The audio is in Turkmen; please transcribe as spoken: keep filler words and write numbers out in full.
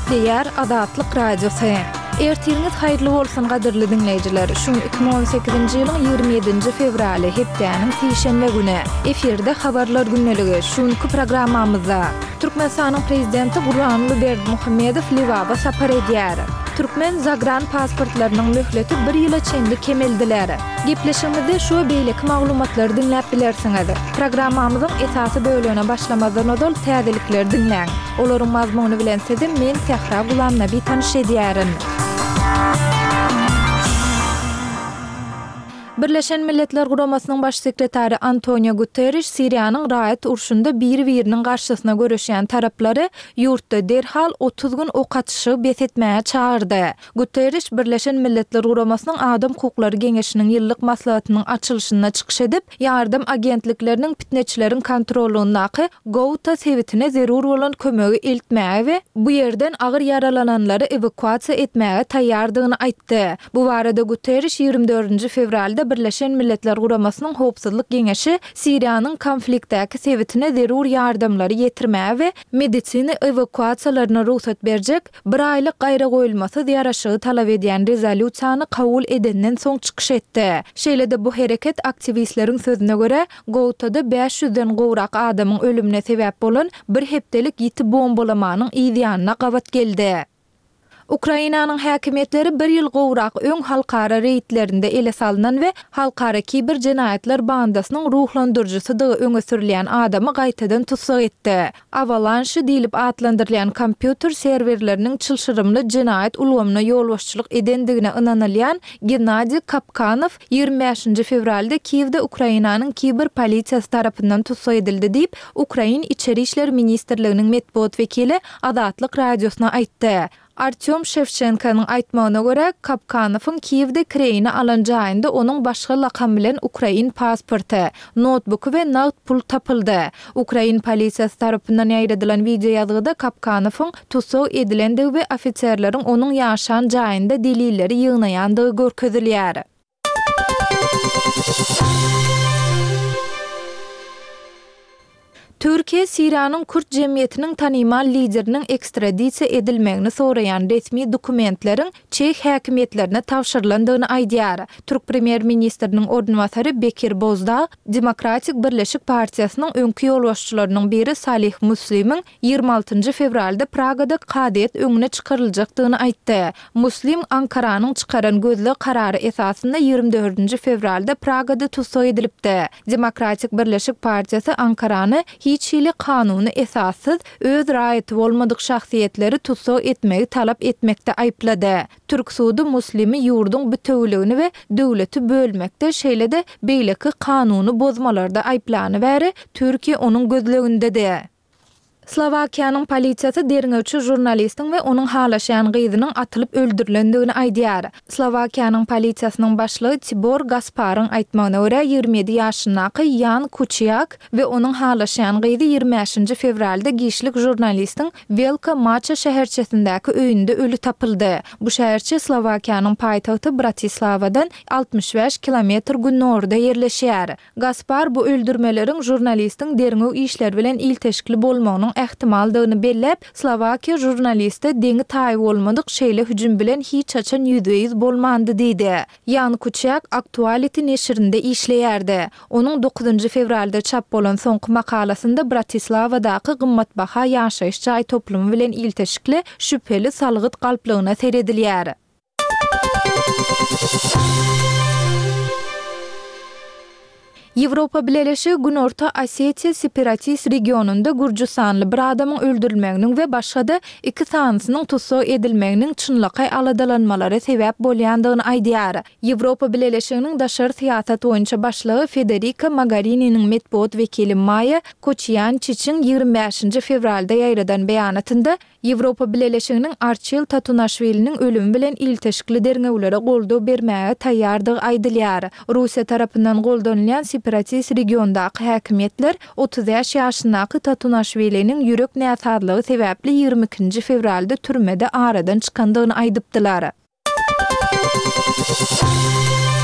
Diýär Adatlyk Radiosu. Ertiriňiz haýrly bolsun gaderli dinleýijiler. Şu iki bin on sekizinji ýylyň ýygrimi ýedinji fevraly hepdeniň sişenme güni. Eferde habarlar günneligi. Şuňky programmamyzda Türkmenistanyň prezidenti Gurbanguly Berdimuhammedow Liwaba sapar edýär. Türkmen zagran pasportlarynyň möhleti bir ýyla çenli kemeldiler. Gepleşigimizde şu beýleki maglumatlary dinläp bilersiňiz. Programmamyzyň esasy bölügine başlamazdan odol täzelikler dinläň. Olaryň mazmuny bilen sizin men Sehra Gulamna bir tanyş edýärin. Birleşen Milletler Guramasynyň baş sekretary Antonio Guterres Siriýanyň raýat urşunda bir-biriniň garşysyna görüşýän taraplary ýurtda derhal otuz gün ok atýşy besetmäge çağırdy. Guterres Birleşen Milletler Guramasynyň Adam hukuklary geňeşiniň ýyllyk maslahatynyň açylyşyna çykyş edip, ýardym agentlikleriniň pitneçileriň kontrolundaky Gowta sewitine zerur bolan kömegi eltmäge we bu ýerden agyr yaralananlary evakuasiýa etmäge taýýardygyny aýtdy. Bu barada Guterres ýygrimi dördünji fevralda Birleşen Milletler Guramasynyň Howpsuzlyk Geňeşi Siriýanyň konfliktdäki sewitine zerur ýardymlary ýetirmäge we medisina evakuasiýalaryna ruhsat berjek bir aýlyk gaýra goýulmasy ýaraşygy talap edýän rezolýusiýany kabul edenden soň çykyş etdi. Şeýlede bu hereket aktivistleriň sözüne görä Gowtada beş ýüzden gowrak adamyň ölümine sebäp bolan bir hepdelik ýiti bombalamanyň ýygyanyna gabat geldi. Ukrainanyň häkimetleri bir ýyl gowrak öň halkara reýtlerinde ele salynan we halkara kiber jenaýatlar bandasynyň ruhlandyrjysydygy öňe sürilýän adamy gaýtadan tutsak etdi. Avalanche diýilip atlandyrylýan kompýuter serwerleriniň çylşyrymly jenaýat ulgamyna ýol başçylyk edendigine ynanylýan Gennady Kapkanow ýygrimi beşinji fevralda Kiýewde Ukrainanyň kiber polisiýasy tarapyndan tutsak edildi diýip Ukraina Içeri işler ministrliginiň medpuat wekili Adatlyk Radiosyna aýtdy. Artyom Shevchenkanyň aýtmagyna görä, Kapkanowyň Kiýewde kireyini alan jaýynda onuň başga lakam bilen Ukrain pasporty, notebook we nagd pul tapyldy. Ukrain polisiýasy tarapyndan ýaýradylan video ýazgyda Kapkanowyň tutsak edilendigi we ofitserleriň onuň ýaşan jaýynda delilleri ýygnaýandygy görkezilýär. Türkiýe Siriýanyň Kürt jemgyýetiniň tanymal lideriniň ekstradisiýa edilmegini soraýan resmi dokumentleriň Çeх häkimetlerine tapşyrylandygyny aýdýar. Türk premier ministriniň ornwasary Bekir Bozdağ Demokratik Birleşik Partiýasynyň öňkü ýolbaşçylarynyň biri Salih Muslim'iň ýygrimi altynjy fevralda Pragada kadet öňüne çykaryljakdygyny aýtdy. Muslim Ankaranyň çykaran gözle karary esasynda ýygrimi dördünji fevralda Pragada tutsak edilipdi. Demokratik Birleşik Partiýasy Ankarany hiç hili kanuny esassız öz raýaty bolmadyk şahsiýetleri tutsak etmegi talap etmekde aýplady. Türk sudy Muslimi ýurduň bütünligini we döwleti bölmekde şeýlede beýleki kanuny bozmalarda aýplany bäri Türkiýe onuň gözlegindedir. Slovakiýanyň polisiýasy derňewçi jurnalistiň we onuň halaşýan gyzynyň atylyp öldürilendigini aýdýar. Slovakiýanyň polisiýasynyň başlygy Tibor Gasparyň aýtmagyna görä ýygrimi ýedi ýaşyndaky Jan Kuciak we onuň halaşýan gyzy ýygrimi beşinji fevralda gişlik jurnalistiň Velka Macha şäherçesindäki öýünde ölü tapyldy. Bu şäherçe Slowakiýanyň paýtagty Bratislavadan altmış beş kilometr günorda ýerleşýär. Gaspar bu öldürmeleriň jurnalistiň derňew işler bilen ilteşikli bolmagynyň ähtimaldygyny bellep, Slovakiýa jurnaliste deňi taýy bolmadyk şeýle hüjüm bilen hiç açan yüzde yüz bolmandy diýdi. Jan Kuciak Aktuality neşrinde işleýärdi. Onuň dokuzunjy fevralda çap bolan soňky makalasynda Bratislavadaky gymmatbaha ýaşaýyş jaý toplumy bilen ilteşikli şüpheli salgyt galplygyna seredilýär. Ýewropa Birleşigi Günorta Osetiýa separatist regionunda Gürjistanly bir adamyň öldürilmeginiň we başga da iki sansynyň tutsak edilmeginiň çynlyky aladalanmalary sebäp bolýandygyny aýdýar. Ýewropa Birleşiginiň daşary siýasat boýunça başlygy Federica Mogheriniň medpuat wekili Maja Koçyan-Çiçin ýygrimi beşinji fevralda ýaýradan beýanatynda Ýewropa Birleşiginiň Arçil Tatunaşwiliniň ölümi bilen ilteşikli derňewlere goldaw bermäge taýýardygy aýdylýar. Russiýa tarapyndan goldanylýan separatist regiondaky häkimetler otuz beş ýaşyndaky Tatunaşwiliniň ýürek näsadlygy sebäpli ýygrimi ikinji fevralda türmede aradan çykandygyny aýdypdylar.